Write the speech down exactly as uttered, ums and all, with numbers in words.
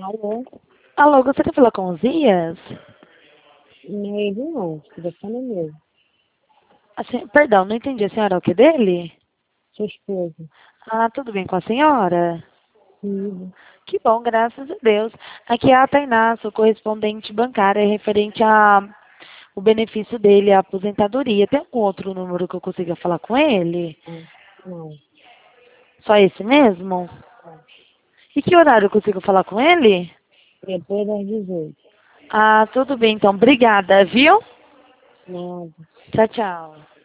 Alô? Alô, gostaria de falar com o Zias? Não é ele não, o telefone é meu. Assim, perdão, não entendi. A senhora é o que dele? Sua esposa. Ah, tudo bem com a senhora? Sim. Que bom, graças a Deus. Aqui é a Tainá, sou correspondente bancária referente a o benefício dele, a aposentadoria. Tem algum outro número que eu consiga falar com ele? Não. Não. Só esse mesmo? Não. E que horário eu consigo falar com ele? Depois das dezoito. Ah, tudo bem então. Obrigada, viu? Nada. Tchau, tchau.